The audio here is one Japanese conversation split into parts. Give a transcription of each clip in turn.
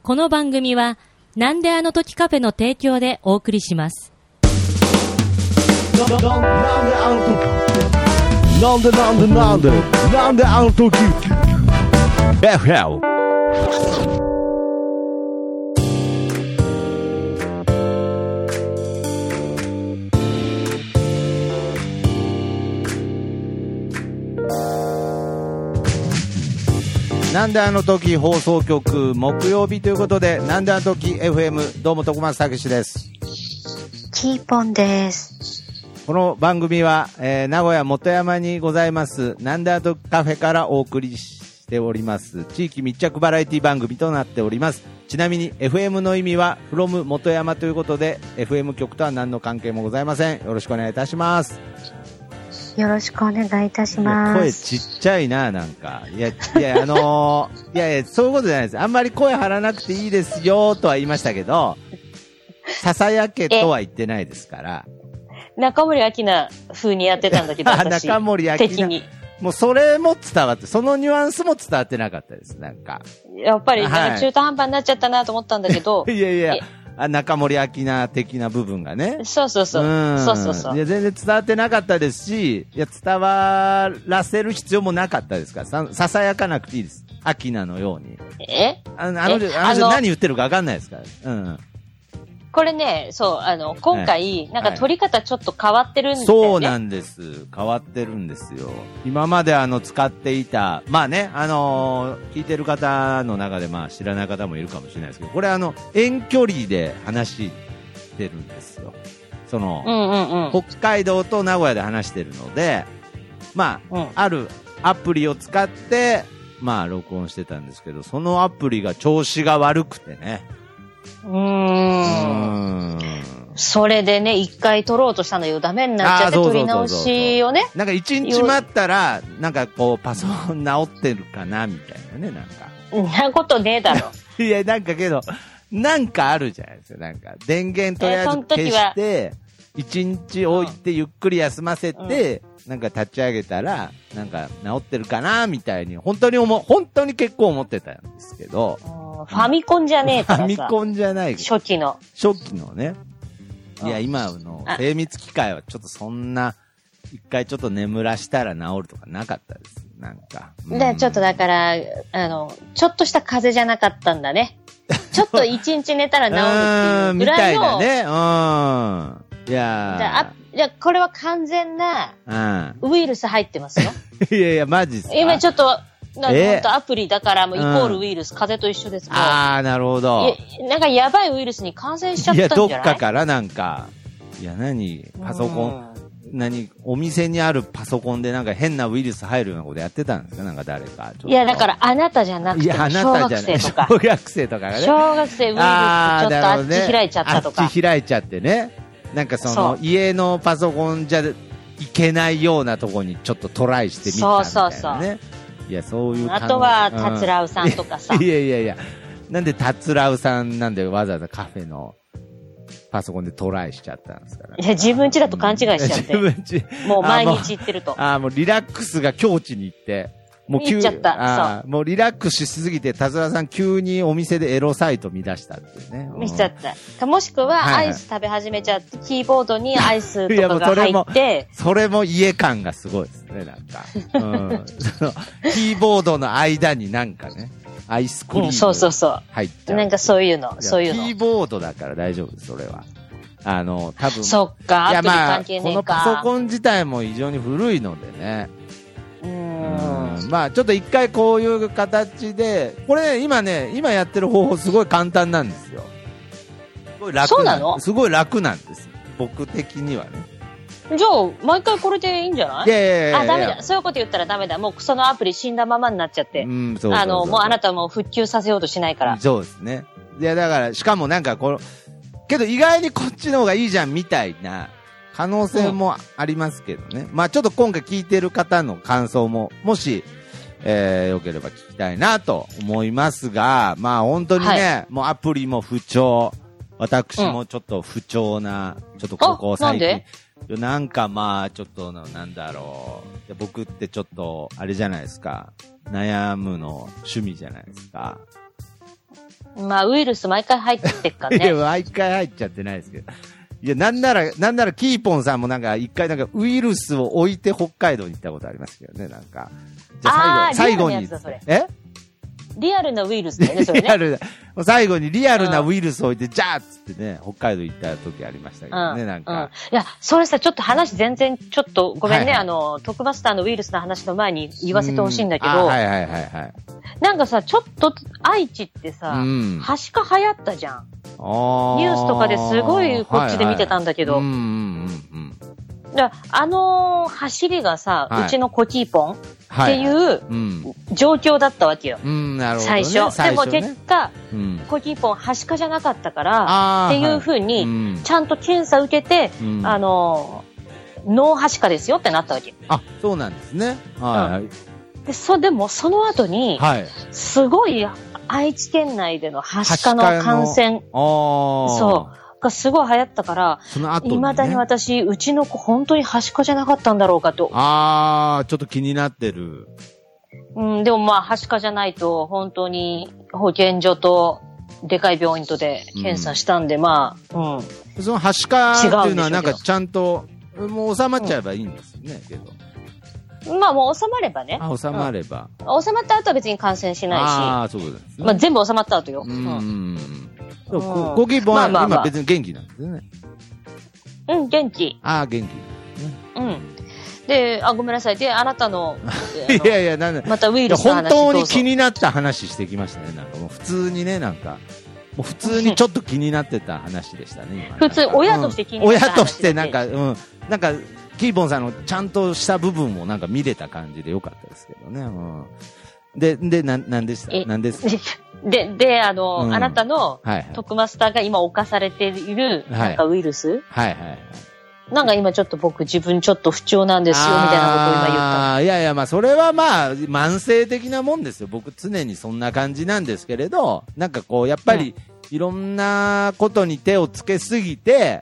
この番組はなんであの時カフェの提供でお送りします。 なんであの時 FLなんであの時放送局木曜日ということで、なんであの時 FM、 どうも徳松たけしです。 キーポンです。 この番組は、名古屋元山にございますなんであの時カフェからお送りしております地域密着バラエティ番組となっております。ちなみに FM の意味は from 元山ということで FM 局とは何の関係もございません。よろしくお願いいたします。 よろしくお願いいたします。 声ちっちゃいな、なんか。いや、そういうことじゃないです。あんまり声張らなくていいですよ、とは言いましたけど、ささやけとは言ってないですから。 中森明菜風にやってたんだけど、私。 中森明菜。もうそれも伝わって、そのニュアンスも伝わってなかったです、なんか。 やっぱり、中途半端になっちゃったなと思ったんだけど。 いや。中森明菜的な部分がね。 そう。そう。 いや、全然伝わってなかったですし、いや、伝わらせる必要もなかったですから、ささやかなくていいです。明菜のように。あの人何言ってるか分かんないですから。うん。 これね、そう、今回、なんか撮り方ちょっと変わってるんですよね。 そうなんです。変わってるんですよ。今まで使っていた、まあね、聞いてる方の中でまあ知らない方もいるかもしれないですけど、これ遠距離で話してるんですよ。北海道と名古屋で話してるので、まあ、あるアプリを使って、まあ録音してたんですけど、そのアプリが調子が悪くてね。 それでね、一回撮ろうとしたのよ。ダメになっちゃって撮り直しをね。 なんか一日待ったら、なんかこう、パソコン直ってるかなみたいなね、なんか。 んなことねえだろ。 いや、なんかけど、なんかあるじゃないですか。なんか、電源とりあえず消して、一日置いてゆっくり休ませて、なんか立ち上げたら、なんか治ってるかなみたいに、本当に結構思ってたんですけど。 ファミコンじゃねえからさ。 ファミコンじゃない初期のね。 いや、今の精密機械はちょっとそんな、一回ちょっと眠らしたら治るとかなかったです。なんか。 で、ちょっとだから、ちょっとした風邪じゃなかったんだね。ちょっと一日寝たら治るっていうぐらいの。 みたいなね。いやこれは完全な、ウイルス入ってますよ。 いや、マジっすか。 今ちょっと、ほんとアプリだからもうイコールウイルス、風邪と一緒ですもん。 なるほど。 なんかやばいウイルスに感染しちゃったんじゃない？ いや、どっかからなんか、パソコン、お店にあるパソコンでなんか変なウイルス入るようなことやってたんですか？なんか誰か。 いや、だからあなたじゃなくて、小学生とか。 小学生とかがね。 小学生ウイルスちょっとあっち開いちゃったとか。 あっち開いちゃってね。なんか家のパソコンじゃいけないようなとこにちょっとトライしてみたみたいなね。そう。いや、そういうあとは、たつらうさんとかさ。 いや。なんでたつらうさんなんでわざわざカフェのパソコンでトライしちゃったんですから。 いや、自分家だと勘違いしちゃって。もう毎日行ってると。 もうリラックスが境地に行って、もう行っちゃった。 そう。もうリラックスしすぎて、たつらうさん急にお店でエロサイト見出したっていうね。 見ちゃった。もしくは、アイス食べ始めちゃって、キーボードにアイスとかが入って。 それも家感がすごいですね、なんか。キーボードの間になんかね、アイスクリームそう。 入っちゃう。 なんかそういうの。 キーボードだから大丈夫です、それは。多分。 そっか、アプリ関係ねえか。 このパソコン自体も非常に古いのでね。まあちょっと一回こういう形で、これね、今やってる方法すごい簡単なんですよ。すごい楽そうなの？ すごい楽なんです。僕的にはね。 じゃあ、毎回これでいいんじゃない？ いや。 ダメだ。そういうこと言ったらダメだ。もうそのアプリ死んだままになっちゃって。 そう。 もうあなたも復旧させようとしないから。 そうですね。いや、だから、しかもなんかけど意外にこっちの方がいいじゃんみたいな可能性もありますけどね。まあちょっと今回聞いてる方の感想も、もし、よければ聞きたいなと思いますが、まあ本当にね、もうアプリも不調、私もちょっと不調な、ちょっとここ最近。なんかまあちょっとなんだろう。僕ってちょっとあれじゃないですか。悩むの趣味じゃないですか。 まあ、ウイルス毎回入ってっからいや、 ね。 毎回入っちゃってないですけど。いや、なんなら、キーポンさんもなんか、一回なんか、ウイルスを置いて北海道に行ったことありますけどね、なんか。じゃあ最後に。 リアルなやつだそれえリアルなウイルスだよね、それね。 リアルな、最後にリアルなウイルスを置いて、じゃあっつってね、北海道行った時ありましたけどね、なんか。 いや、それさ、ちょっと話全然、ちょっと、ごめんね、 はいはトクバスターのウイルスの話の前に言わせてほしいんだけど、 はいはいはいはい。 なんかさ、ちょっと、愛知ってさ、 うんはしか流行ったじゃん。 ニュニュースとかですごいこっちで見てたんだけど、だ走りがさ、 はいうちのコキーポンっはいていう状況だったわけよ。 なるほどね。 最初。でも結果、 うんコキーポンはしかじゃなかったから、 あーっていう風に、 はいちゃんと検査受けて、 うんノーはしかですよってなったわけ。 あ、そうなんですね。はい。 でもその後に、 はい。 すごい愛知県内でのはしかの感染、がすごい流行ったから、 その後にね未だに私、うちの子本当にはしかじゃなかったんだろうかと。 ちょっと気になってる。 でもまあ、はしかじゃないと、本当に保健所と、でかい病院とで検査したんで、まあ、 そのはしかっていうのはなんかちゃんと、もう収まっちゃえばいいんですよね、けど。 まあもう収まればね。 収まれば。 収まった後は別に感染しないし。 そうですね。 まあ全部収まった後よ。 ご希望は今別に元気なんですよね。 元気。 元気。 で、ごめんなさい。で、あなたの、 いやいや、なんだ。 またウイルスの話本当に気になった話してきましたね。なんかもう普通にね、なんか。もう普通にちょっと気になってた話でしたね、今。 普通、親として気になった話。 親としてなんか、なんか、キーボンさんのちゃんとした部分をなんか見れた感じでよかったですけどね。なんでしたなんですで、あなたのはいトクマスターが今侵されている、なんかウイルスなんか今ちょっと僕自分ちょっと不調なんですよ、みたいなことを今言った。 いやいや、まあそれはまあ、慢性的なもんですよ。僕常にそんな感じなんですけれど、なんかこう、やっぱり、いろんなことに手をつけすぎて、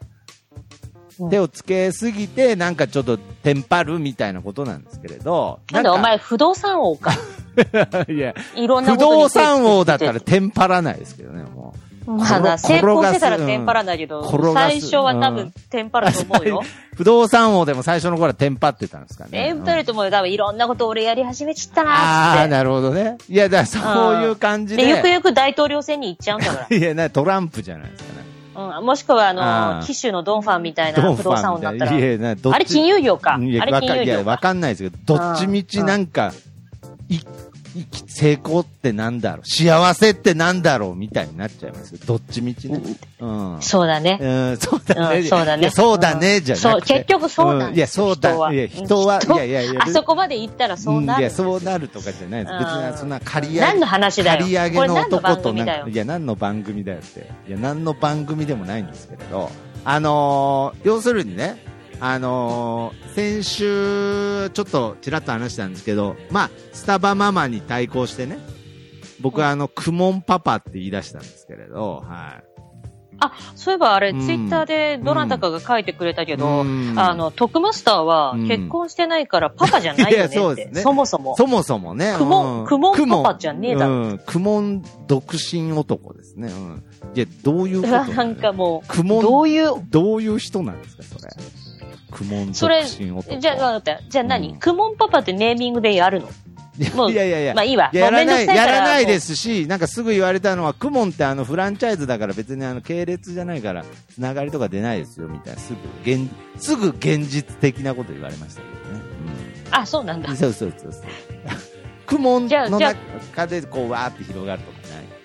なんかちょっとテンパるみたいなことなんですけれど。 なんでお前不動産王か。 いや、 いろんな不動産王だったらテンパらないですけどね、もう。 まだ成功してたらテンパらないけど、最初は多分テンパると思うよ。 不動産王でも最初の頃はテンパってたんですかね。 テンパると思うよ。多分いろんなこと俺やり始めちったなーって。 なるほどね。いや、だからそういう感じで。 ゆくゆく大統領選に行っちゃうんだから。 いや、トランプじゃないですかね。 もしくは機種のドンファンみたいな不動産王になったら。あれ金融業か。あれ金融業か。 いや、わかんないですけど、どっちみちなんか、成功ってなんだろう、幸せってなんだろうみたいになっちゃいますよ。どっちみちね。 そうだね。 そうだね。 そうだね。 そうだね、じゃなくて。 結局そうだね。 いや、そうだ。いや、人は、いや。 あそこまで行ったらそうなる。 いや、そうなるとかじゃないです。別にそんな借り上げ。 何の話だよ。 借り上げの男となんか。 いや、何の番組だよって。いや、何の番組でもないんですけれど。要するにね、先週、ちょっとちらっと話したんですけど、まあ、スタバママに対抗してね、僕はクモンパパって言い出したんですけれど、はい。 そういえばあれ、ツイッターでどなたかが書いてくれたけど、トクマスターは結婚してないからパパじゃないよねって。そうですね。そもそも。 そもそもね。 クモンパパじゃねえだろ。 クモン独身男ですね。いや、どういうことなんかもう、 どういう人なんですか、それ。クモン独身男。 じゃあ何クモンパパってネーミングでやるの？ いや。 まあいいわ。 やらないですし、なんかすぐ言われたのは、クモンってフランチャイズだから別に系列じゃないから、つながりとか出ないですよ、みたいな。すぐ現実的なこと言われましたけどね。 そうなんだ。 そう。クモンの中でこう、わーって広がるとか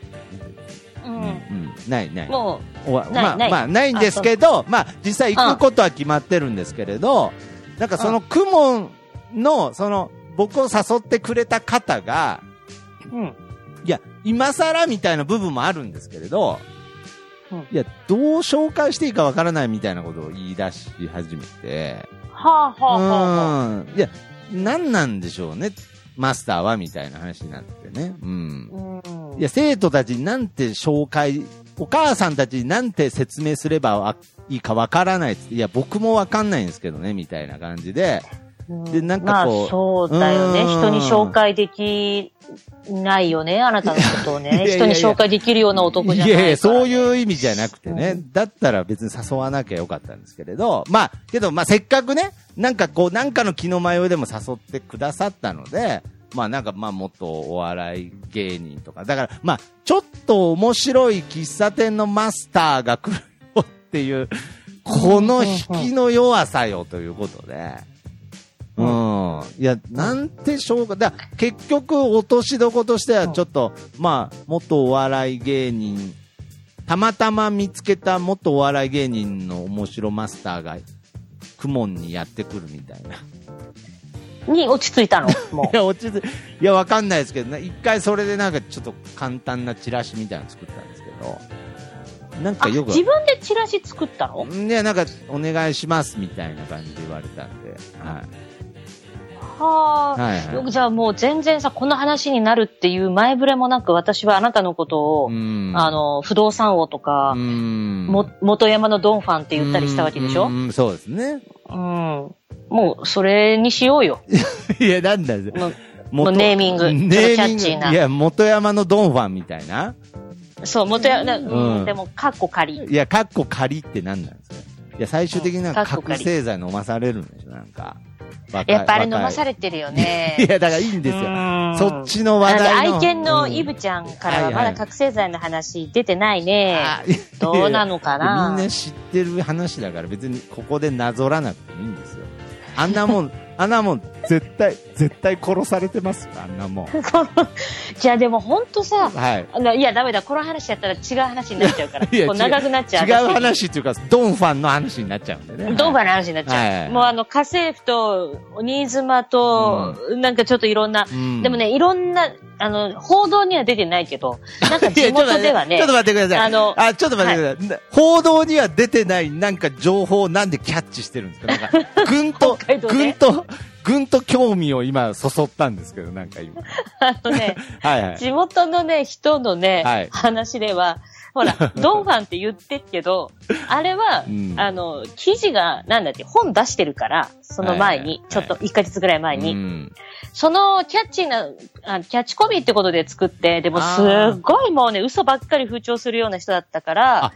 ない。ない。 もう、 まあ、ないんですけど、まあ、実際行くことは決まってるんですけれど、なんかそのクモンの、僕を誘ってくれた方が、いや、今更みたいな部分もあるんですけれど、いや、どう紹介していいかわからないみたいなことを言い出し始めて、いや、何なんでしょうね、マスターはみたいな話になってね。いや、生徒たちになんてお母さんたちになんて説明すればいいかわからないっつって、いや、僕もわかんないんですけどね、みたいな感じで、 で、なんかこう。 まあ、そうだよね。人に紹介できないよね。あなたのことをね。人に紹介できるような男じゃないから、ね。いやいや、 そういう意味じゃなくてね。だったら別に誘わなきゃよかったんですけれど。まあ、けど、まあ、せっかくね、なんかこう、なんかの気の迷いでも誘ってくださったので、まあなんかまあ元お笑い芸人とか。だからまあちょっと面白い喫茶店のマスターが来るよっていう、この引きの弱さよということで。いや、なんてしょうか。だから結局落としどことしてはちょっと、まあ元お笑い芸人、たまたま見つけた元お笑い芸人の面白マスターが、クモンにやってくるみたいな。 に落ち着いたのもう。 いや、わかんないですけどね。一回それでなんかちょっと簡単なチラシみたいなの作ったんですけど。なんかよく。 自分でチラシ作ったの？ いや、なんかお願いしますみたいな感じで言われたんで。はい。 はあ、はいはい。じゃあもう全然さ、この話になるっていう前触れもなく、私はあなたのことを、不動産王とか、元山のドンファンって言ったりしたわけでしょ？ そうですね。 もう、それにしようよ。 いや、なんだよ。 もうネーミング。キャッチーな。 いや、元山のドンファンみたいな。 そう、元山、でも、カッコ仮。 いや、カッコ仮って何なんですか？いや、最終的になんか覚醒剤飲まされるんでしょ、なんか。 やっぱあれ飲まされてるよね。 いや、だからいいんですよ。そっちの話題の。 愛犬のイブちゃんからはまだ覚醒剤の話出てないね。どうなのかな。 みんな知ってる話だから別にここでなぞらなくてもいいんですよ。あんなもん、絶対殺されてますよ、あんなもん。 じゃあでもほんとさ、 はい。 いや、ダメだ、この話やったら違う話になっちゃうから。こう長くなっちゃう。 違う話っていうか、ドンファンの話になっちゃうんでね。 ドンファンの話になっちゃう。はい、もう家政婦と、新妻と、なんかちょっといろんな、でもね、いろんな、報道には出てないけど、なんか地元ではね。 ちょっと待ってください。ちょっと待ってください。報道には出てないなんか情報をなんでキャッチしてるんですか？なんか、ぐんと興味を今そそったんですけど、なんか今。 はい、地元のね、人のね、話では、ほら、ドンファンって言ってっけど、あれは、記事が、なんだっけ、本出してるから、その前に、ちょっと1ヶ月ぐらい前に、そのキャッチーな、キャッチコピーってことで作って、でもすっごいもうね、嘘ばっかり風潮するような人だったから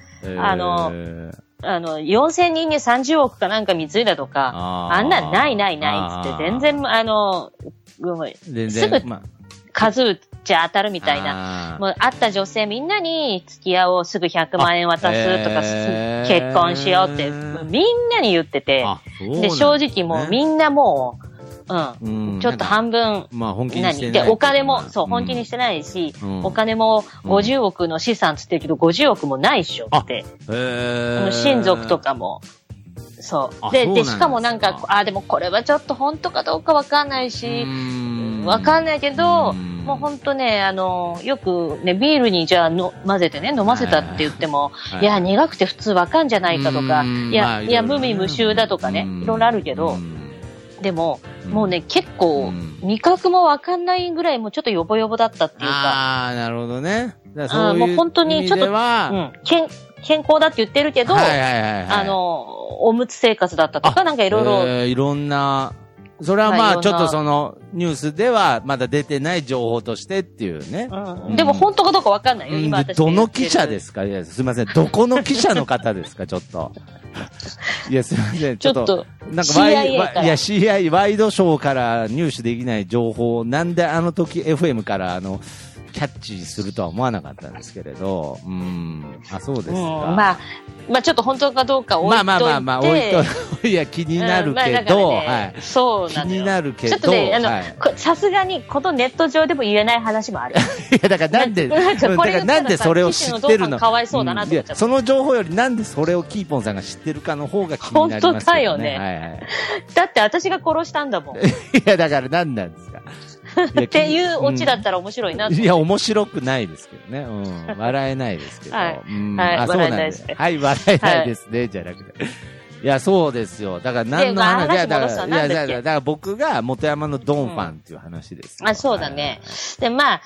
、4000人に30億かなんか貢いだとか、あんなんないっつって、全然、すぐ、数打っちゃ当たるみたいな。もう会った女性みんなに付き合おう、すぐ100万円渡すとか、結婚しようって、みんなに言ってて、で、正直もうみんなもう、ちょっと半分、 本気にしてない。 で、お金も、そう、本気にしてないし、お金も50億の資産つってるけど、50億もないっしょって。親族とかも、そう。で、しかもなんか、でもこれはちょっと本当かどうかわかんないし、わかんないけど、もうほんとね、よくね、ビールにじゃあ混ぜてね、飲ませたって言っても、いや、苦くて普通わかんじゃないかとか、いや、無味無臭だとかね、いろいろあるけど、でも、もうね、結構、味覚もわかんないぐらいもうちょっとヨボヨボだったっていうか。 なるほどね。 もう本当にちょっと、健康だって言ってるけど、おむつ生活だったとか、なんかいろいろ。 いろんな、それはまあちょっとそのニュースではまだ出てない情報としてっていうね。 でも本当かどうかわかんないよ、今私。 どの記者ですか？いや、すいません。どこの記者の方ですか？ちょっと。いや、すいません。ちょっと、なんかCIA ワイドショーから入手できない情報をなんであの時 FM からキャッチするとは思わなかったんですけれど、そうですか。 まあちょっと本当かどうか置いといて。 置いといや、気になるけど、 そうなのよ。 気になるけど、 ちょっとね、さすがにこのネット上でも言えない話もある。 いや、だからなんでそれを知ってるの？ かわいそうだなと思っちゃった。 その情報よりなんでそれをキーポンさんが知ってるかの方が気になりますよね。 本当だよね。だって私が殺したんだもん。いや、だから何なんですか？ っていうオチだったら面白いな。 いや、面白くないですけどね。笑えないですけど。 はい。笑えないですね。 はい、笑えないですね。じゃなくて。いや、そうですよ。だから何の話だから僕が元山のドンファンっていう話です。 そうだね。で、まあ、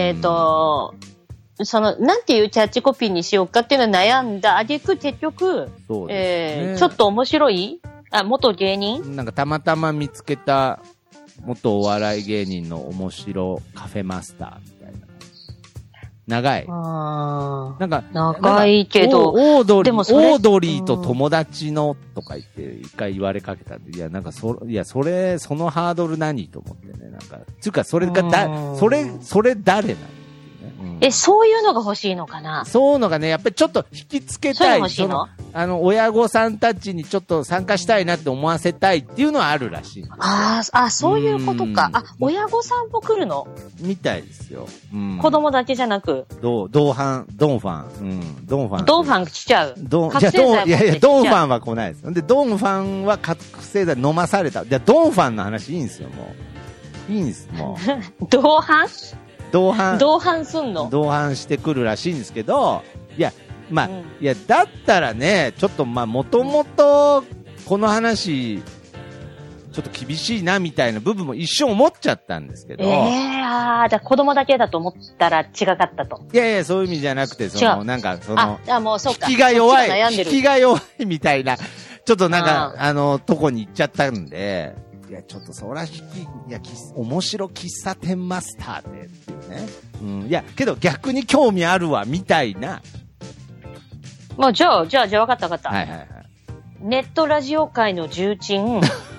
なんていうキャッチコピーにしようかっていうのを悩んだ挙句結局、ちょっと面白い元芸人？ なんかたまたま見つけた元お笑い芸人の面白カフェマスターみたいな。長い。なんか、 長いけど。 オードリーと友達のとか言って一回言われかけたんで、いや、なんかそのハードル何と思ってね。なんか、つうか、それ誰なのそういうのが欲しいのかな？ そういうのがね、やっぱりちょっと引きつけたい。 欲しいの？ 親御さんたちにちょっと参加したいなって思わせたいっていうのはあるらしいんですよ。 そういうことか。親御さんも来るの？ みたいですよ。 子供だけじゃなく。 ドンファン。ドンファン来ちゃう。 ドンファンは来ないです。で、ドンファンは覚醒剤飲まされた。じゃドンファンの話いいんですよ、もう。いいんです、もう。同伴すんの？ 同伴してくるらしいんですけど、いや、だったらね、ちょっともともと、この話、ちょっと厳しいなみたいな部分も一瞬思っちゃったんですけど。 じゃあ子供だけだと思ったら違かったと。 いや、そういう意味じゃなくて、なんか、 もうそうか。 引きが弱いみたいな、ちょっとなんか、とこに行っちゃったんで、いや、ちょっと面白喫茶店マスターでっていうね。いや、けど逆に興味あるわ、みたいな。 じゃあ、分かった。 はいはいはい。 ネットラジオ界の重鎮、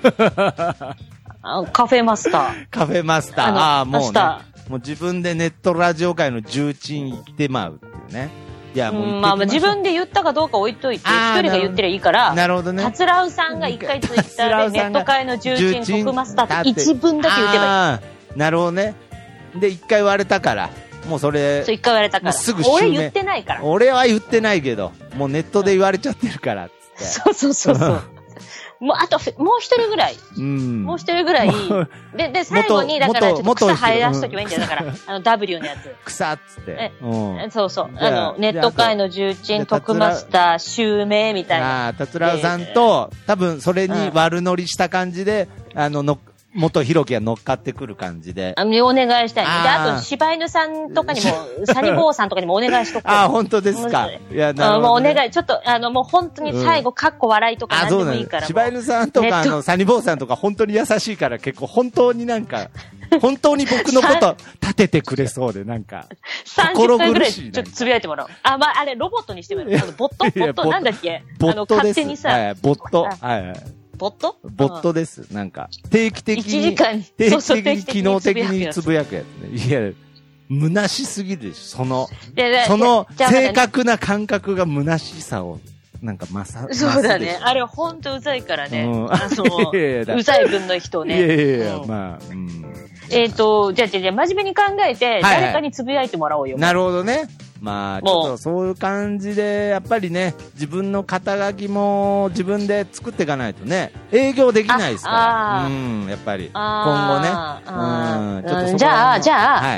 カフェマスター。 カフェマスター。もうね。もう自分でネットラジオ界の重鎮行ってまうっていうね。いや、もう自分で言ったかどうか置いといて、一人が言ってりゃいいから、 なるほどね。 たつらうさんが一回ツイッターでネット界の重鎮、カフェマスターって一文だけ言ってばいい。 なるほどね。で、一回言われたから。もうそれ。 一回言われたから。 すぐ俺言ってないから。 俺は言ってないけど、もうネットで言われちゃってるから、つって。 そう。もう一人ぐらい。もう一人ぐらい。で、最後に、だから、ちょっと草生え出しとけばいいんだよ。だから、W のやつ。 草っつって。 そう。ネット界の重鎮、特マスター、襲名みたいな。 たつらうさんと、多分それに悪乗りした感じで、元ひろきが乗っかってくる感じで。 お願いしたい。で、あと、柴犬さんとかにも、サニボーさんとかにもお願いしとこう。 本当ですか。いや、 もうお願い。ちょっと、もう本当に最後、かっこ笑いとか何でもいいから。 柴犬さんとか、サニボーさんとか本当に優しいから結構本当になんか、本当に僕のこと立ててくれそうで、なんか。 30回ぐらいちょっとつぶやいてもらおう。あれ、ロボットにしてもらう。ボットなんだっけ？勝手にさ。 ボット。はい。 ボットです。なんか、定期的に機能的につぶやくやつね。いや、虚しすぎるでしょ。その正確な感覚が虚しさを、なんかそうだね。あれほんとうざいからね。うざい分の人ね。 いや、まあ、 じゃあ、真面目に考えて、誰かにつぶやいてもらおうよ。 なるほどね。ちょっとそういう感じで、やっぱりね、自分の肩書きも自分で作っていかないとね、営業できないですから。やっぱり。今後ね。 ちょっとじゃあ、 はい。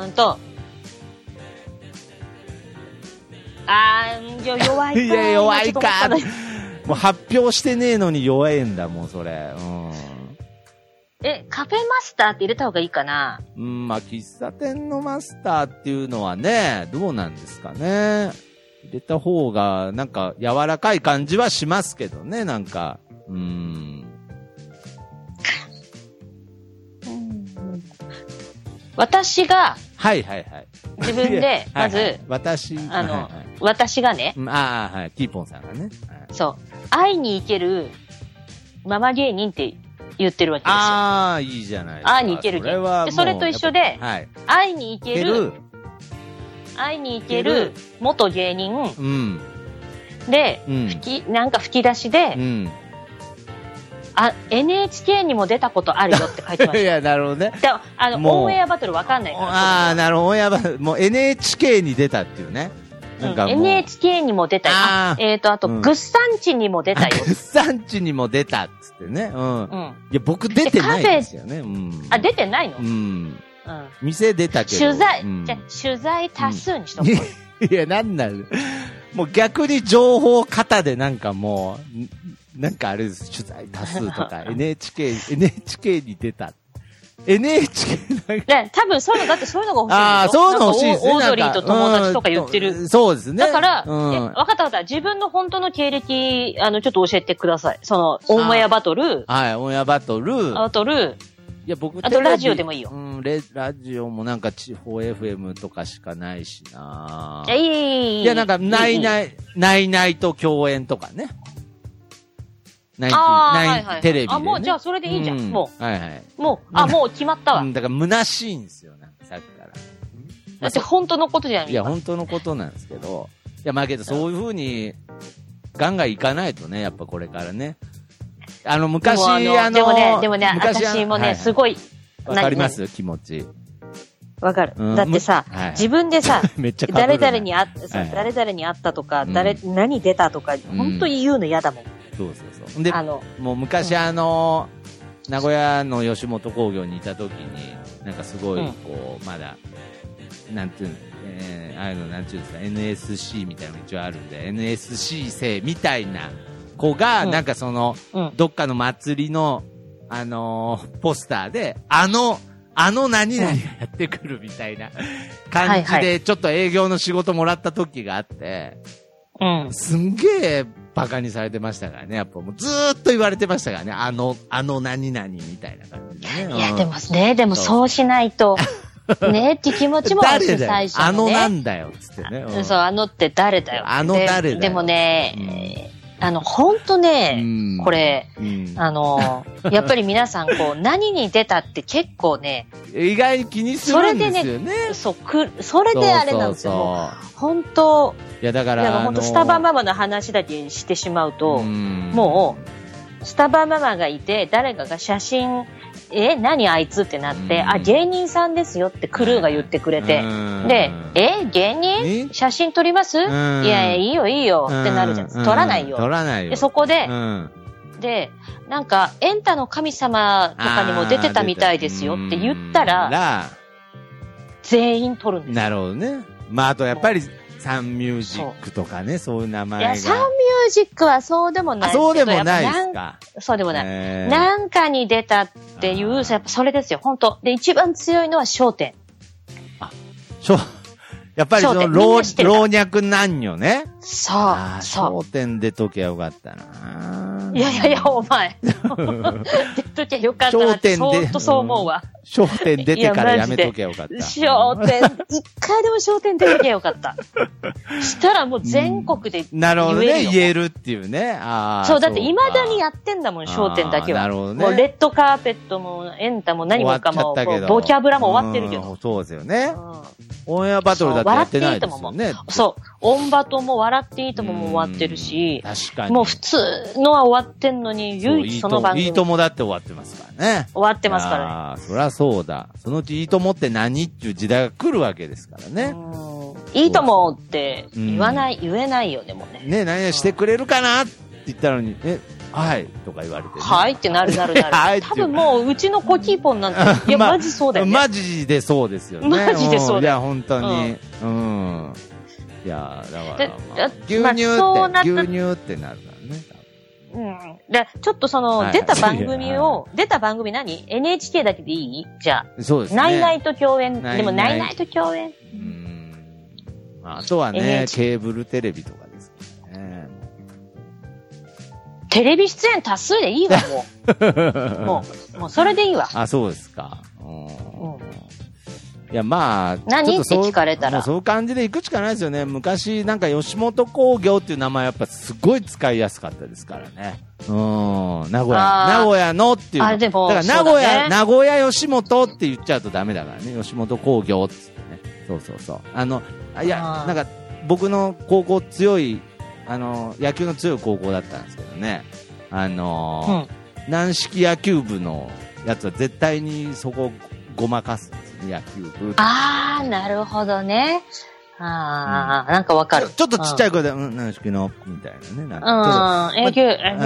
弱いか。 いや、弱いか。もう発表してねえのに弱いんだ、もうそれ。 カフェマスターって入れた方がいいかな？ 喫茶店のマスターっていうのはね、どうなんですかね。入れた方が、なんか、柔らかい感じはしますけどね、なんか。 私が、自分で、まず、 私がね、 キーポンさんがね。 そう、会いに行ける、ママ芸人って言ってるわけですよ。 いいじゃないですか。 会いに行ける芸人。で、それと一緒で、会いに行ける元芸人、で、なんか吹き出しで、NHK にも出たことあるよって書いてました。 いや、なるほどね。 オンエアバトルわかんないから。 なるほど、オンエアバトル、もう NHK に出たっていうね。 NHK にも出たよ。あと、グッサンチにも出たよ。 グッサンチにも出たっつってね。いや、僕出てないですよね。 出てないの？ 店出たけど。 取材多数にしとこう。 いや、なんなの？もう逆に情報型でなんかもう、なんかあれです。取材多数とか、NHK に出た。 NHK ね、多分そういうの、だってそういうのが欲しいんでしょ。 ああ、そういうの欲しいですね。 オードリーと友達とか言ってる。 そうですね。 だから、 わかった。自分の本当の経歴、ちょっと教えてください。オンエアバトル。 はい、オンエアバトル。 いや、僕、 あとラジオでもいいよ。 ラジオもなんか地方 FM とかしかないしな。 いや、なんか、ないないと共演とかね。ないテレビで、ね。 もう、じゃあそれでいいじゃん。もう。 はいはい。 もう決まったわ。 だから、虚しいんですよ、なんかさっきから。 だって本当のことじゃん。 いや、本当のことなんですけど。いや、まあけど、そういう風に、ガンガンいかないとね、やっぱこれからね。昔、 でもね、私もね、すごい。 わかります気持ち。 わかる。だってさ、自分でさ、誰々に会ったとか、何出たとか、本当に言うの嫌だもん。 そう。で、もう昔名古屋の吉本興業にいた時に、なんかすごい、こう、まだ、なんていうの、ああいうの、なんていうんですか、NSC みたいなのが一応あるんで、NSC 生みたいな子が、なんかどっかの祭りの、ポスターで、何々がやってくるみたいな感じで、ちょっと営業の仕事もらった時があって、すんげえバカにされてましたからね。やっぱもうずーっと言われてましたからね。何々みたいな感じでね。 いや、でもそうしないと、ねって気持ちもあるし、最初のね。 なんだよ、つってね。 そう、って誰だよ。 誰だよ。 でもね、ほんとね、これ、やっぱり皆さん、何に出たって結構ね、 意外に気にするんですよね。 それであれなんですよ。本当いや、だから、 本当スタバママの話だけしてしまうと、もう、スタバママがいて、誰かが写真、何あいつってなって、芸人さんですよってクルーが言ってくれて、で、芸人写真撮りますいや、いいよってなるじゃん。撮らないよ。で、そこで、で、なんか、エンタの神様とかにも出てたみたいですよって言ったら、全員撮るんですよ。 なるほどね。まあ、あとやっぱり、サンミュージックとかね、そういう名前が。 いや、サンミュージックはそうでもないですけど。 そうでもないですか。 そうでもない。なんかに出たっていう、やっぱそれですよ、本当で、一番強いのは笑点。 やっぱりその老若男女ね。 そう。 笑点出ときゃよかったな。 いや、お前。出ときゃよかったなって、ほんとそう思うわ。 笑点出てからやめときゃよかった。 笑点、一回でも笑点出ときゃよかった。したらもう全国で言える。 なるほどね、言えるっていうね。 そう、だって未だにやってんだもん、笑点だけは。 なるほどね。 もうレッドカーペットもエンタも何もかも、ボキャブラも終わってるけど。 そうですよね。オンエアバトルだってやってないですもんね。 そう。オンバトも笑っていいともも終わってるし、 確かに。 もう普通のは終わってんのに、唯一その番組。 いいともだって終わってますからね。 終わってますからね。そりゃそうだ。そのうちいいともって何っていう時代が来るわけですからね。 いいともって言えないよ、でもね。 ね、何々してくれるかなって言ったのに、はいとか言われて、ね。 はいってなる。多分もう、うちのコキーポンなんて、いや、マジそうだよね。 マジでそうですよね。 マジでそうだよ。 いや、本当に。いや、だから、牛乳ってなるからね。で、ちょっっと出た番組何 ?NHK だけでいいじゃあ。 そうですね。 ナイナイと共演。でも、ナイナイと共演。 あとはね、ケーブルテレビとかですね。 テレビ出演多数でいいわ、もう。もうそれでいいわ。 あ、そうですか。いや、まあ、 何って聞かれたら。 そういう感じで行くしかないですよね。昔、なんか吉本興業っていう名前やっぱすごい使いやすかったですからね。名古屋のっていう。 あ、でも、 だから名古屋吉本って言っちゃうとダメだからね。吉本興業って言ってね。そう。いや、なんか、僕の高校強い、野球の強い高校だったんですけどね。軟式野球部のやつは絶対にそこをごまかすんですね、野球部。 あー、なるほどね。なんかわかる。 ちょっとちっちゃい声で、軟式の、みたいなね。 野球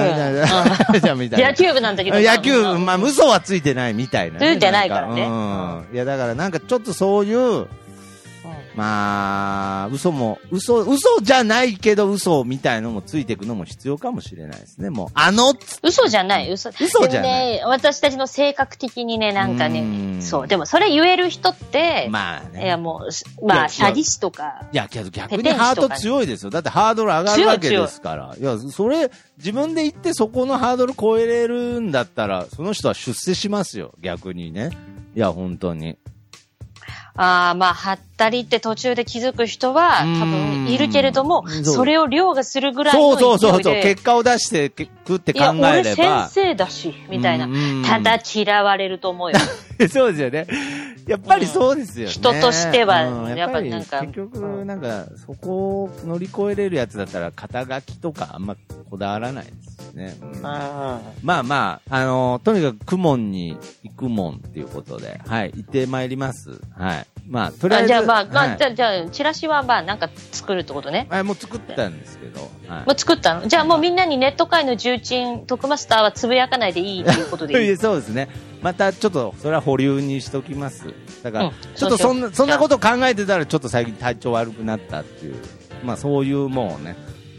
部なんだけど。 野球部、まあ、嘘はついてないみたいな。 ついてないからね。 いや、だからなんかちょっとそういう、 まあ、嘘じゃないけど嘘みたいのもついていくのも必要かもしれないですね。もう、 嘘じゃない、嘘じゃない。でもね、私たちの性格的にね、なんかね、そう、でもそれ言える人って、 まあね。 いやもう、まあ、詐欺師とか。 いや、けど逆にハード強いですよ。だってハードル上がるわけですから。いや、それ、自分で言ってそこのハードル超えれるんだったら、その人は出世しますよ。逆にね。いや、本当に。 まあ、はったりって途中で気づく人は多分いるけれども、それを凌駕するぐらいの勢いで。そう、 結果を出してくって考えれば。いや、 俺先生だし、みたいな。ただ嫌われると思うよ。 そうですよね。やっぱりそうですよね。 人としては、やっぱりなんか。 結局、なんか、そこを乗り越えれるやつだったら、肩書きとかあんまこだわらないですよね。まあまあ、とにかく公文に行くもんっていうことで、はい、行ってまいります。はい。まあ、とりあえず。じゃあ、チラシはまあ、なんか作るってことね。 はい、もう作ったんですけど。 はい、もう作ったの？じゃあもうみんなにネット界の重鎮、徳マスターはつぶやかないでいいっていうことでいい？ そうですね。またちょっと、それは保留にしときます。だから、ちょっとそんなこと考えてたら、ちょっと最近体調悪くなったっていう、まあそういうもうね、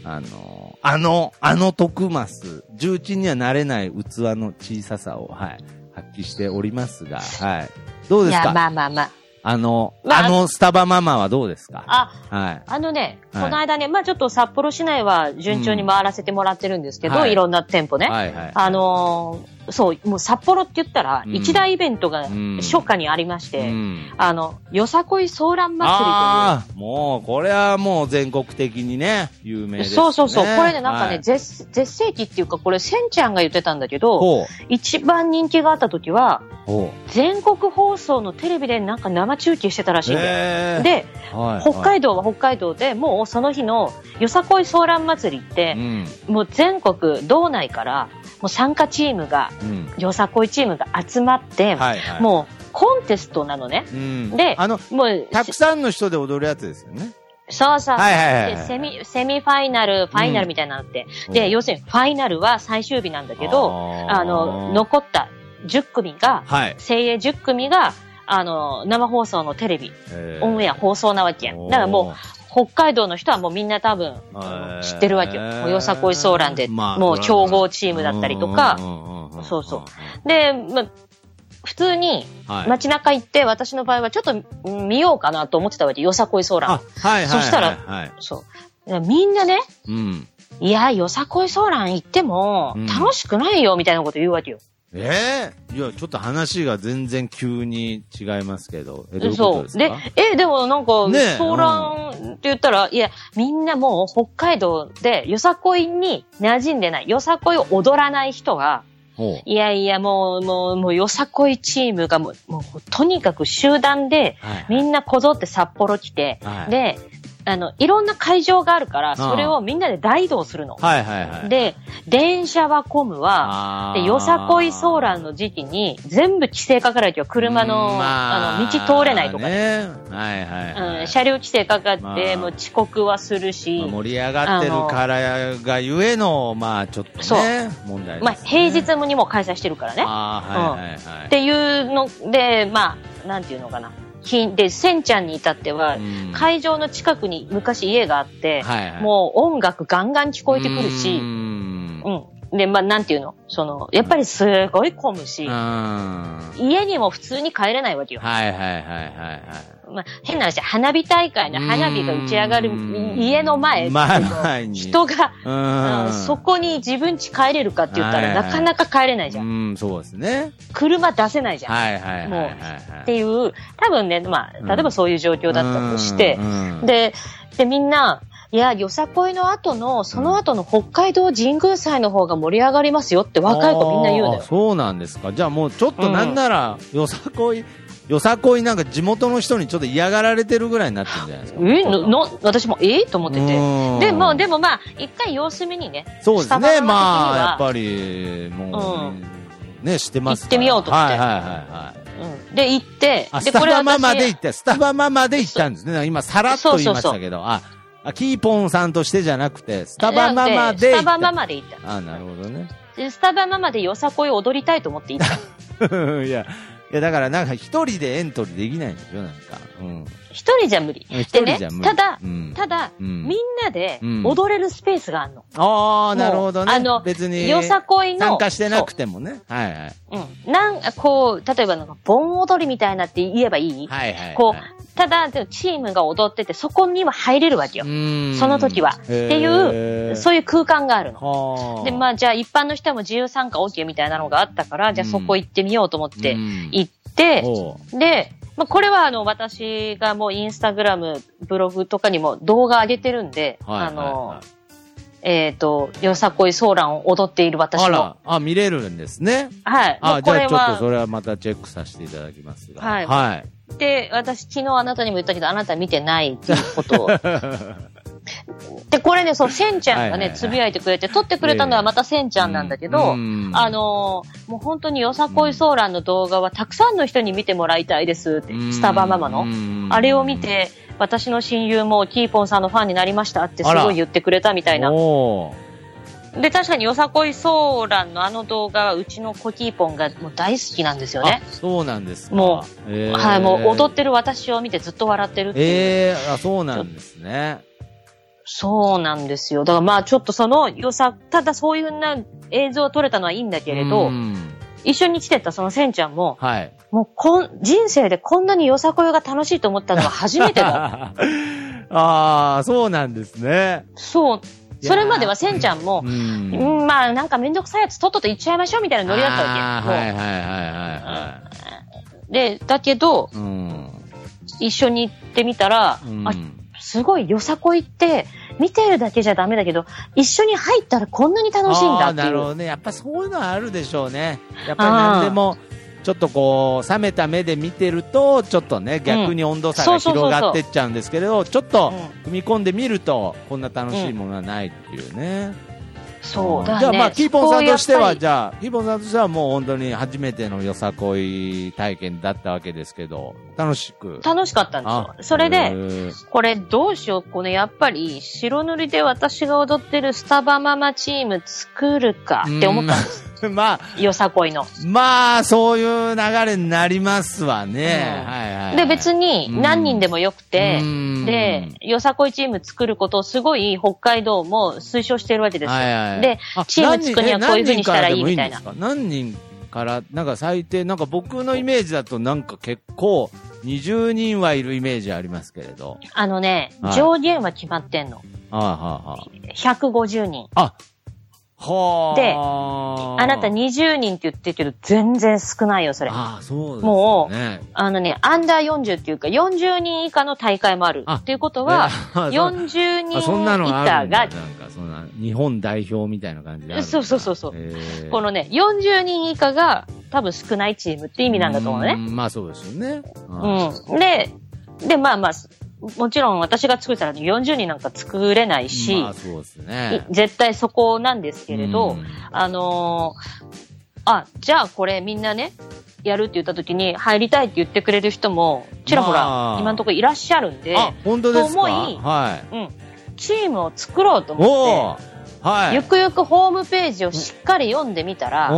徳マス、重鎮にはなれない器の小ささを、はい、発揮しておりますが、はい。どうですか？いや、 まあ。 スタバママはどうですか？ はい。この間ね、まあちょっと札幌市内は順調に回らせてもらってるんですけど、いろんな店舗ね。そう、もう札幌って言ったら、一大イベントが初夏にありまして、よさこいソーラン祭りという。 もう、これはもう全国的にね、有名ですね。 そう。これね、なんかね、絶世紀っていうか、これ、せんちゃんが言ってたんだけど、一番人気があった時は、全国放送のテレビでなんか生中継してたらしいんだよ。で、北海道は北海道で、もうその日のよさこいソーラン祭りって、もう全国道内から、もう参加チームが、よさこいチームが集まって、もうコンテストなのね。で、 もう、たくさんの人で踊るやつですよね。 そう。で、セミファイナル、ファイナルみたいなのって。で、要するにファイナルは最終日なんだけど、残った10組が、精鋭10組が、生放送のテレビ、オンエア放送なわけや。だからもう、北海道の人はもうみんな多分知ってるわけよ。よさこいソーランで、もう強豪チームだったりとか、そう。で、普通に街中行って私の場合はちょっと見ようかなと思ってたわけ。よさこいソーラン。そしたら、そう。みんなね、いや、よさこいソーラン行っても楽しくないよみたいなこと言うわけよ。 いや、ちょっと話が全然急に違いますけど。 そう。で、でもなんか、ソーランって言ったら、いや、みんなもう北海道でよさこいに馴染んでない、よさこいを踊らない人が、いや、もうよさこいチームがもうとにかく集団で、みんなこぞって札幌来て、で、いろんな会場があるから、それをみんなで大移動するの。で、電車は混むわ。で、よさこいソーランの時期に全部規制かかるわけよ。車の、道通れないとかね。車両規制かかって、もう遅刻はするし。 盛り上がってるからがゆえの、まあちょっとね、問題ですね。 まあ平日にも開催してるからね。っていうので、まあ、なんていうのかな。で、せんちゃんに至っては、会場の近くに昔家があって、もう音楽ガンガン聞こえてくるし、で、まあ、なんていうのやっぱりすごい混むし、家にも普通に帰れないわけよ。まあ、変な話、花火大会の花火が打ち上がる家の前に人が、そこに自分家帰れるかって言ったらなかなか帰れないじゃん。 そうですね。 車出せないじゃん。もう、っていう、多分ね、まあ、例えばそういう状況だったとして、で、みんな、いや、よさこいのその後の北海道神宮祭の方が盛り上がりますよって若い子みんな言うのよ。 そうなんですか。じゃあもうちょっとなんなら、よさこいなんか地元の人にちょっと嫌がられてるぐらいになってるんじゃないですか。 私もと思ってて。でもまあ、一回様子見にね。 そうですね。まあ、やっぱり、もう、ね、してますから。 行ってみようと思って。で、行って、 スタバママで行ったんですね。今、さらっと言いましたけど。キーポンさんとしてじゃなくて、スタバママで行った。 スタバママで行った。 なるほどね。 スタバママでよさこい踊りたいと思って行った。 いや、 や、だからなんか一人でエントリーできないんですよ、なんか。うん。 一人じゃ無理。 一人じゃ無理。 でね、ただ、みんなで踊れるスペースがあるの。 ああ、なるほどね。別に。 よさこいの。 参加してなくてもね。はいはい。 例えばなんか、盆踊りみたいなって言えばいい？ はいはい。 ただ、チームが踊ってて、そこには入れるわけよ。その時は。っていう、そういう空間があるの。で、まあ、じゃあ一般の人も自由参加 OK みたいなのがあったから、じゃあそこ行ってみようと思って行って、で、まあ、これは私がもうインスタグラム、ブログとかにも動画上げてるんで、よさこいソーランを踊っている私も。 見れるんですね。 はい。 じゃあちょっとそれはまたチェックさせていただきますが。 はい。はい。で、私昨日あなたにも言ったけど、あなた見てないっていうことを。で、これね、センちゃんがね、つぶやいてくれて、撮ってくれたのはまたセンちゃんなんだけど、もう本当によさこいソーランの動画はたくさんの人に見てもらいたいですって、スタバママの。あれを見て、私の親友もキーポンさんのファンになりましたってすごい言ってくれたみたいな。で、確かによさこいソーランの動画はうちのコキーポンがもう大好きなんですよね。 そうなんですか。 もう、はい、もう踊ってる私を見てずっと笑ってるっていう。 そうなんですね。 そうなんですよ。だからまあちょっとただそういう風な映像を撮れたのはいいんだけれど、一緒に来てたそのセンちゃんも、はい、もう人生でこんなによさこいが楽しいと思ったのは初めてだ。 そうなんですね。 そう。それまではセンちゃんも、まあなんかめんどくさいやつとっとと行っちゃいましょうみたいなノリだったわけ。はいはいはいはい。で、だけど、一緒に行ってみたら、すごいよさこいって見てるだけじゃダメだけど一緒に入ったらこんなに楽しいんだっていう。 なるほどね。やっぱそういうのはあるでしょうね。やっぱり何でもちょっと冷めた目で見てるとちょっとね逆に温度差が広がってっちゃうんですけれど、ちょっと踏み込んでみるとこんな楽しいものはないっていうね。 そうだね。 じゃあまあキーポンさんとしてはキーポンさんとしてはもう本当に初めてのよさこい体験だったわけですけど、楽しかったんですよ。それでこれどうしよう、やっぱり白塗りで私が踊ってるスタバママチーム作るかって思ったんです。まあよさこいのまあそういう流れになりますわね。はいはい。 で別に何人でもよくて、でよさこいチーム作ることをすごい北海道も推奨してるわけですよ。でチーム作るにはこういう風にしたらいいみたいな。 何人からなんか最低なんか僕のイメージだとなんか結構20人はいるイメージありますけれど。 上限は決まってんの。150人。で、あなた20人って言ってるけど、全然少ないよ、それ。 そうですね。 もう、アンダー40っていうか、40人以下の大会もある。っていうことは、40人以下が、 なんかそんな、日本代表みたいな感じである。 そう。このね、40人以下が多分少ないチームって意味なんだと思うね。 まあそうですよね。 で、まあ、もちろん私が作ったら40人なんか作れないし、 まあそうですね、 絶対そこなんですけれど、じゃあこれみんなね、やるって言った時に入りたいって言ってくれる人もちらほら今のところいらっしゃるんで、 本当ですか？ と思い、チームを作ろうと思って、ゆくゆくホームページをしっかり読んでみたら、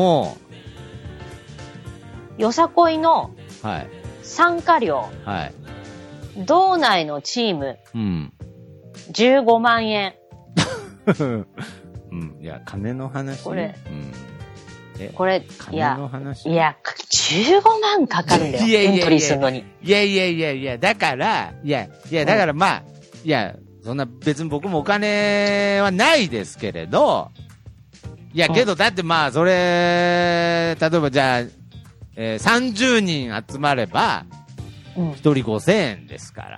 よさこいの参加料、道内のチーム、15万円。 いや、金の話、 これ、金の話、いや、15万かかるんだよ。エントリーするのに。 いや、だから、だからまあ、そんな別に僕もお金はないですけれど、けどだってまあ、それ、例えばじゃあ、30人集まれば、1人5000円ですから。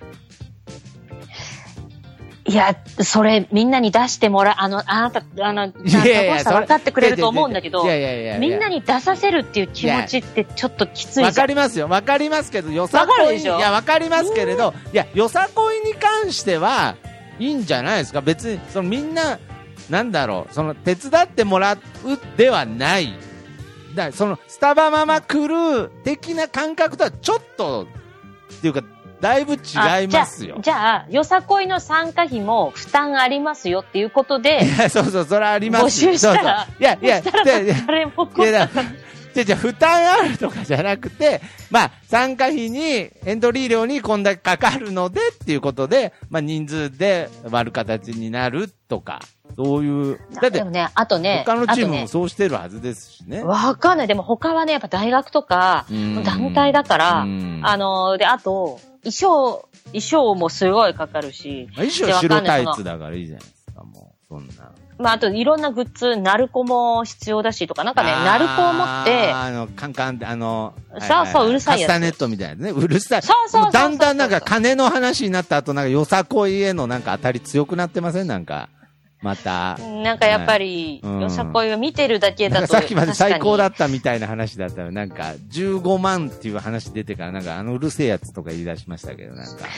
いや、それみんなに出してもらう、あなた分かってくれると思うんだけど、みんなに出させるっていう気持ちってちょっときついじゃん。 わかりますけど、よさこい、わかりますけれど、よさこいに関してはいいんじゃないですか。別に、みんな、なんだろう、手伝ってもらうではない。スタバママクルー的な感覚とはちょっとっていうかだいぶ違いますよ。 じゃあよさこいの参加費も負担ありますよっていうことで、 そうそれはあります。 募集したら、誰もじゃ負担あるとかじゃなくて、まあ、参加費に、エントリー料にこんだけかかるのでっていうことで、まあ、人数で割る形になるとか、そういう。だって、 ね、あとね、 他のチームもそうしてるはずですしね。 わかんない。でも他はね、やっぱ大学とか、団体だから、で、あと、衣装もすごいかかるし。 衣装白タイツだからいいじゃないですか、もう、そんな。 まあ、あと、いろんなグッズ、ナルコも必要だしとか、なんかね、ナルコを持って、 カンカンって、 そうそう、うるさいやつ。 カスタネットみたいなね、うるさい。 そうそうそう。 だんだんなんか金の話になった後、なんかよさこいへのなんか当たり強くなってません？なんか。また。 なんかやっぱり、よさこいを見てるだけだと。 さっきまで最高だったみたいな話だったら、なんか、15万っていう話出てから、なんかうるせえやつとか言い出しましたけど、なんか。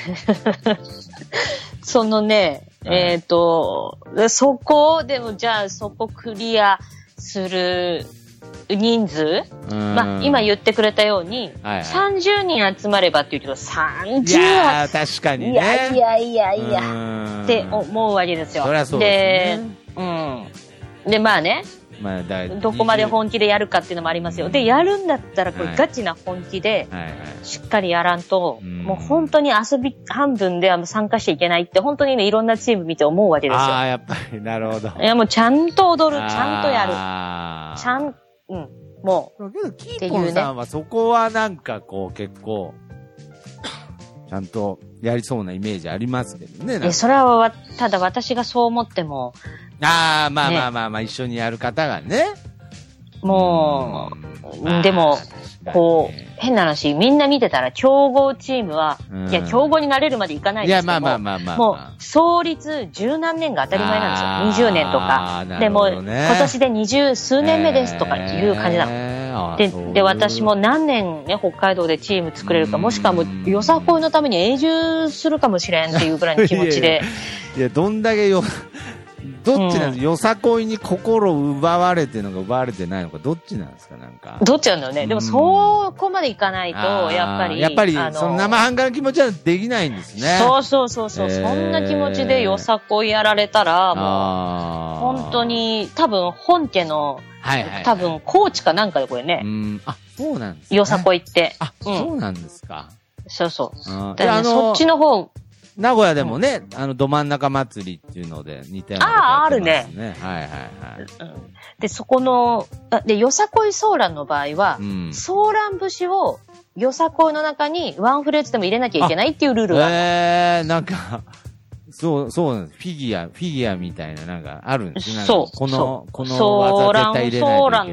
そのね、そこクリアする人数まあ、今言ってくれたように、30人集まればって言うけど、30 いやー、確かにね。 いや、って思うわけですよ。 そりゃそうですね。で、まあね、どこまで本気でやるかっていうのもありますよ。で、やるんだったら、これガチな本気で、しっかりやらんと、もう本当に遊び半分では参加しちゃいけないって、本当にね、いろんなチーム見て思うわけですよ。 ああ、やっぱり、なるほど。 いや、もうちゃんと踊る、ちゃんとやる。もう。 けど、キーポンさんはそこはなんかこう結構、ちゃんとやりそうなイメージありますけどね。 それは、ただ私がそう思っても。 まあ、一緒にやる方がね。 もう、でも、こう、変な話、みんな見てたら、強豪チームは、いや、強豪になれるまでいかないですけども、もう、創立十何年が当たり前なんですよ。20年とか。でも、今年で20数年目ですとかいう感じなの。で、私も何年ね、北海道でチーム作れるか、もしくはもう、よさこいのために永住するかもしれんっていうぐらいの気持ちで。 いや、どんだけどっちなんですか、よさこいに心を奪われてるのか奪われてないのか、どっちなんですか、なんか。 どっちなんだよね。でも、そこまでいかないと、やっぱり、 その生半可な気持ちはできないんですね。 そう。そんな気持ちでよさこいやられたら、もう、本当に、多分、本家の、多分、コーチかなんかでこれね。 そうなんですね。 よさこいって。 そうなんですか。 そう。だからそっちの方、 名古屋でもね、ど真ん中祭りっていうので似たようなことやってますね。 あるね。はい。で、そこの、よさこいソーランの場合は、ソーラン節をよさこいの中にワンフレーズでも入れなきゃいけないっていうルールが。 なんか、そうなんです。フィギュアみたいななんかあるんですね。 そう。 この技絶対入れないといけない。ソーラン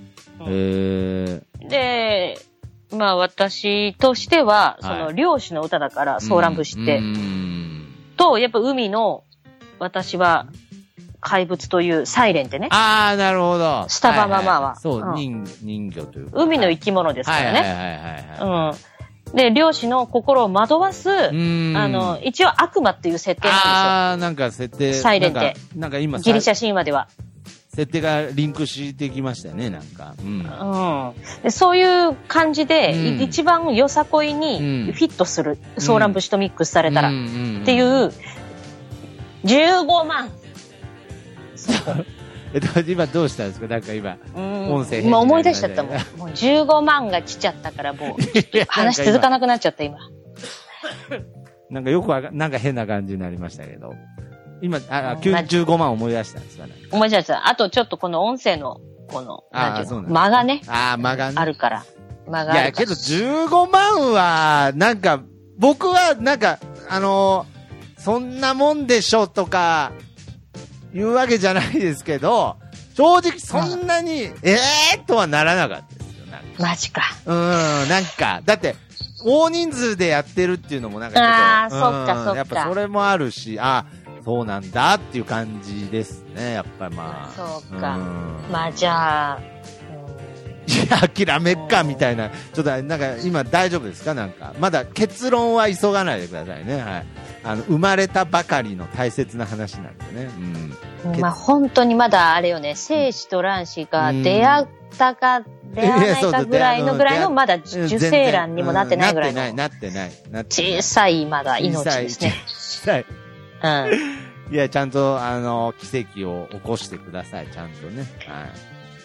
の。で、まあ私としては、その漁師の歌だから、ソーラン節って。と、やっぱ海の、私は、怪物というサイレンってね。 なるほど。 スタバママは。 そう、人魚というか。 海の生き物ですからね。で、漁師の心を惑わす、一応悪魔っていう設定なんですよ。 なんか設定。 サイレンって。 なんか今、 ギリシャ神話では。 設定がリンクしてきましたよね、なんか。 でそういう感じで、一番よさこいにフィットする、ソーラン節とミックスされたら、っていう、15万。 今どうしたんですか、なんか今、音声今思い出しちゃったもん。もう15万が来ちゃったから、もう、話続かなくなっちゃった、今。 なんかなんか変な感じになりましたけど。今、15万思い出したんですかね。 思い出した。あとちょっとこの音声の、なんていうの、間がね。 間がね。 あるから。間があるから。 いや、けど15万は、なんか、僕は、なんか、そんなもんでしょとか、言うわけじゃないですけど、正直そんなに、とはならなかったですよ。 マジか。 なんか、だって、大人数でやってるっていうのもなんかちょっと、 そっか。 やっぱそれもあるし、そうなんだっていう感じですね、やっぱりまあ。 そうか。まあじゃあ、 諦めっかみたいな。ちょっとなんか今大丈夫ですか、なんか。まだ結論は急がないでくださいね。はい。生まれたばかりの大切な話なんでね。 まあ本当にまだあれよね、精子と卵子が出会ったか出会わないかぐらいのまだ受精卵にもなってないぐらいの。 なってない。 小さいまだ命ですね。 小さい。いや、ちゃんと、奇跡を起こしてください、ちゃんとね。はい。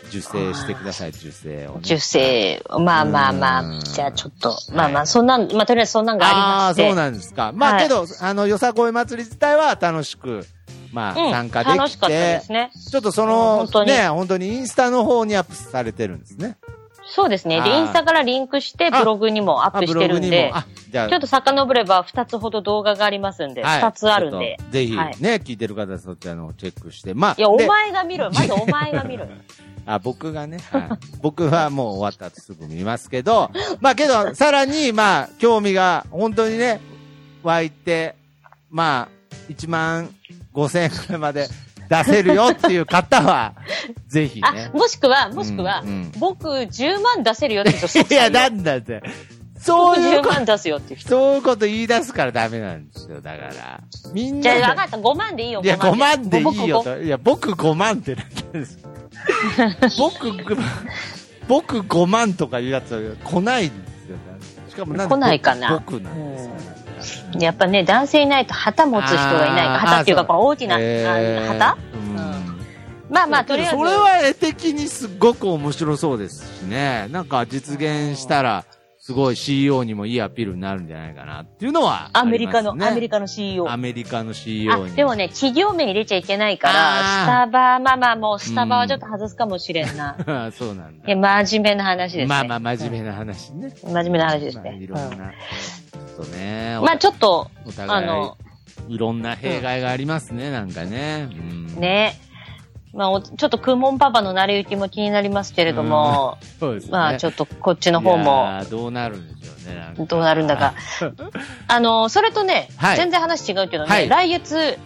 受精してください、受精を、ね。 受精。まあまあまあ、じゃあちょっと、まあまあ、そんなん、まあとりあえずそんなんがありまして。 そうなんですか。まあけど、よさこい祭り自体は楽しく、まあ、参加できて。 楽しかったですね。 ちょっと本当にインスタの方にアップされてるんですね。 そうですね。で、インスタからリンクしてブログにもアップしてるんで、ちょっと遡れば2つほど動画がありますんで、2つあるんで。 ぜひね、聞いてる方はそちらのチェックして。まあ。 いや、お前が見ろよ。まずお前が見ろよ。 僕がね、僕はもう終わった後すぐ見ますけど、まあけど、さらに、まあ、興味が本当にね、湧いて、まあ、15,000円くらいまで出せるよっていう方は、ぜひね。 もしくは、僕10万出せるよって人、 いや、なんだって。そういう 10万出すよっていう人。 そういうこと言い出すからダメなんですよ、だから。みんな。 じゃあ、分かった、5万でいいよ、 いや、5万でいいよと。いや、僕5万ってなんです僕5万とかいうやつは来ないんですよ。しかも来ないかな。 僕なんですから。 やっぱね、男性いないと旗持つ人がいないか。旗っていうか、この大きな旗まあまあ、とりあえず。 それは絵的にすごく面白そうですしね。なんか実現したら、すごい CEO にもいいアピールになるんじゃないかなっていうのは、 アメリカの CEO。 アメリカの CEO に。 でもね、企業名入れちゃいけないから、スタバ、まあまあもうスタバはちょっと外すかもしれんな。 そうなんだ。 いや、真面目な話ですね。 まあまあ、真面目な話ね。 真面目な話ですね。 いろんな。ちょっとね。 まあちょっと、 いろんな弊害がありますね、なんかね。 ね。まあ、ちょっとクモンパパの成り行きも気になりますけれども、 そうですね。 まあ、ちょっとこっちの方も。 どうなるんでしょうね。 どうなるんだか。それとね、全然話違うけどね、来月、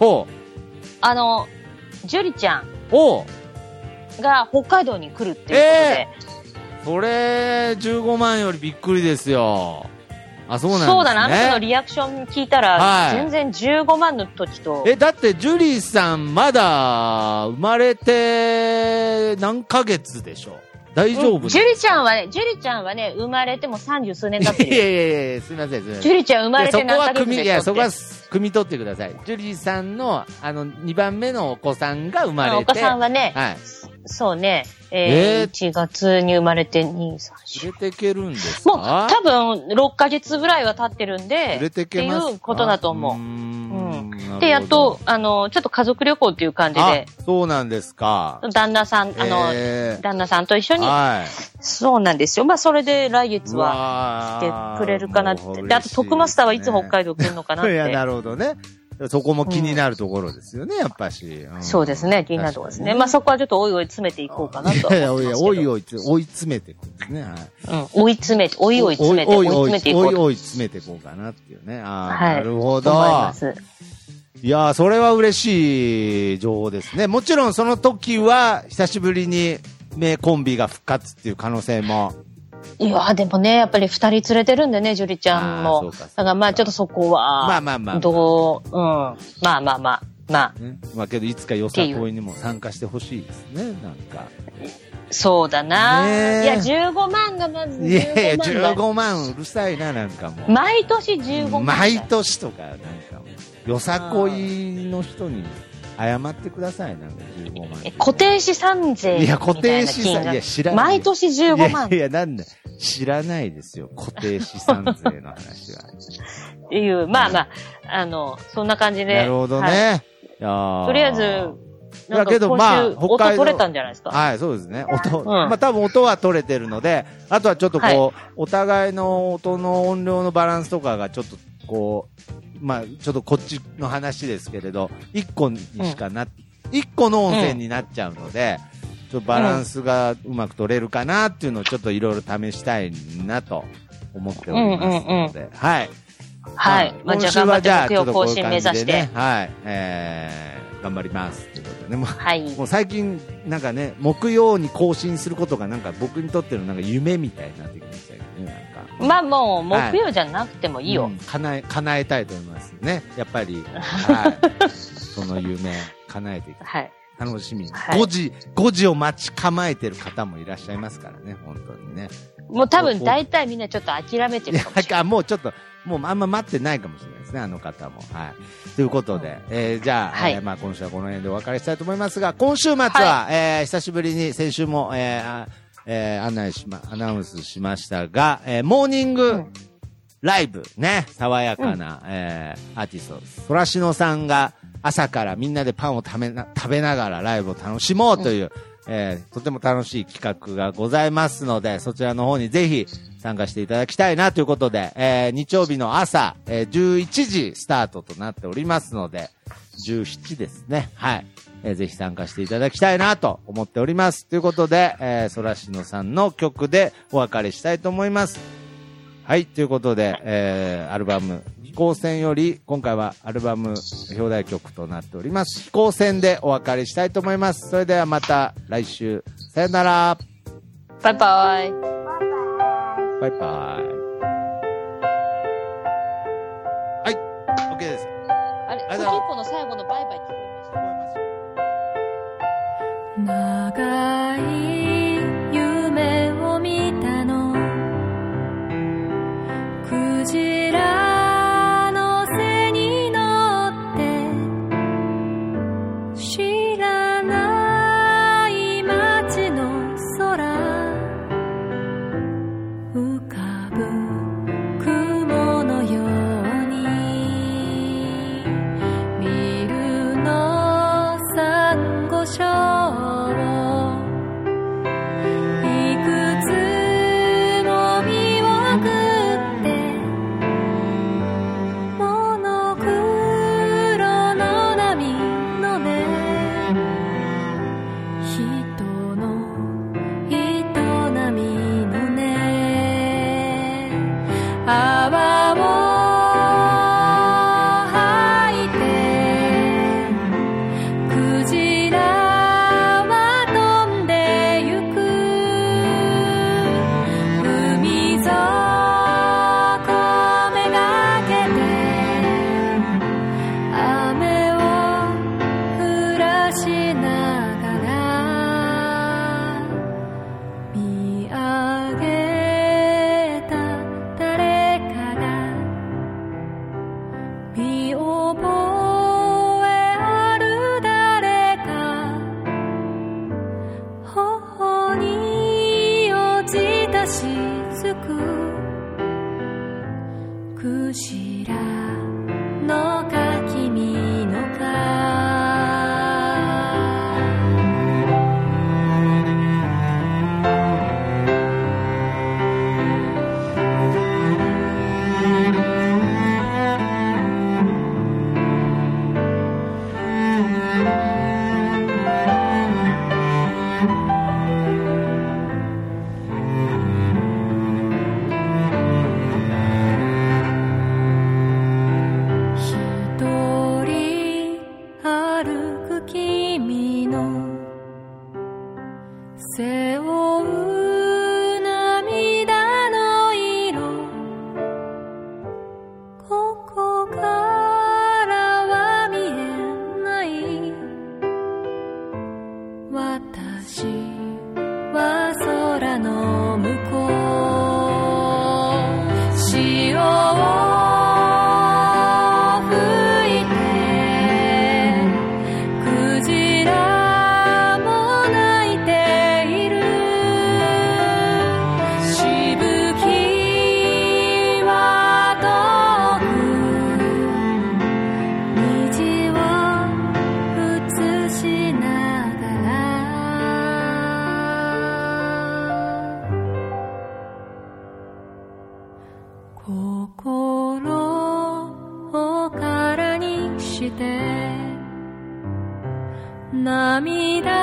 ジュリちゃんが北海道に来るっていうことで。 それ、15万よりびっくりですよ。そうなんですね。 そうだな、あの人のリアクション聞いたら、全然15万の時と。 だってジュリーさんまだ生まれて何ヶ月でしょ？大丈夫？ ジュリちゃんはね、生まれても30数年経ってる。 いや、すみません。 ジュリちゃん生まれて何ヶ月でしょ？ そこは汲み取ってください。ジュリーさんの、2番目のお子さんが生まれて。 お子さんはね、そうね、1月に生まれて2、3、4。 連れてけるんですか？ もう多分6ヶ月ぐらいは経ってるんで、っていうことだと思う。で、やっと、ちょっと家族旅行っていう感じで。 そうなんですか。 旦那さんと一緒に。そうなんですよ。まあ、それで来月は来てくれるかなって。で、あと、徳マスターはいつ北海道来るのかなって。 いや、なるほどね。そこも気になるところですよね、やっぱし。 そうですね、気になるところですね。まあそこはちょっとおいおい詰めていこうかなと。 いや、おいおい詰めていくんですね。 追い詰めていこう。追い詰めていこうかなっていうね。 なるほど。いや、それは嬉しい情報ですね。もちろんその時は久しぶりに名コンビが復活っていう可能性も。 いや、でもね、やっぱり2人連れてるんでね、ジュリちゃんも。だからまあちょっとそこは、まあけどいつかよさこいにも参加してほしいですね、なんか。 そうだな。いや、15万がまず15万。いや、 15万うるさいな、なんかもう。 毎年15万。 毎年とか、なんかもう。よさこいの人に謝ってください、なんか15万。 固定資産税みたいな金額。いや、固定資産、いや、知らない。毎年15万。 いや、なんだ、知らないですよ、固定資産税の話は。 っていう、まあまあ、そんな感じで。 なるほどね。 とりあえず、 だけどまあ、 音取れたんじゃないですか。 はい、そうですね。まあ多分音は取れてるので、あとはちょっとこう、お互いの音の音量のバランスとかがちょっとこう、まあちょっとこっちの話ですけれど、1個の音声になっちゃうので、ちょっとバランスがうまく取れるかなっていうのをちょっといろいろ試したいなと思っておりますので、はい。 はい。まあ、じゃあ頑張って目標更新目指して。 はい。頑張りますっていうことでね。 はい。 もう最近なんかね、木曜に更新することがなんか僕にとってのなんか夢みたいになってきましたけどね、なんか。 まあもう木曜じゃなくてもいいよ。 叶えたいと思いますね。やっぱり。はい。その夢、叶えていく。 はい。 楽しみに。5時を待ち構えてる方もいらっしゃいますからね、本当にね。 もう多分大体みんなちょっと諦めてるかもしれない。 もうちょっと、もうあんま待ってないかもしれないですね、あの方も。はい。ということで、じゃあ、 はいまあ今週はこの辺でお別れしたいと思いますが、今週末は、久しぶりに先週も、アナウンスしましたが、モーニングライブね、爽やかな、アーティスト、そらしのさんが朝からみんなでパンを食べながらライブを楽しもうという、とても楽しい企画がございますので、そちらの方にぜひ参加していただきたいなということで、日曜日の朝、11時スタートとなっておりますので、17ですね。はい。ぜひ参加していただきたいなと思っております。ということで、そらしのさんの曲でお別れしたいと思います。はい。ということで、アルバム、飛行船より、今回はアルバム表題曲となっております。飛行船でお別れしたいと思います。それではまた来週。さよなら。 バイバイ。 バイバイ。はい。OK です。 あれ、コキッコの最後のバイバイ聞こえました。 長い夢を見たの、クジラの背に乗って知らない街の空、浮かぶ雲のようにビルのサンゴ礁をいくつも見送ってモノクロの波のね、人の営みのね、泡を吐いてクジラは飛んでゆく、海底めがけて雨を降らしながら見上げた誰かが見覚えある誰か、頬に落ちた雫、クジラのか君のか、一人歩く君の背負う涙の色、ここからは見えない、私は空の向こう、潮を吹いてクジラも泣いている、しぶきは遠く虹を映しながら、心を空にして涙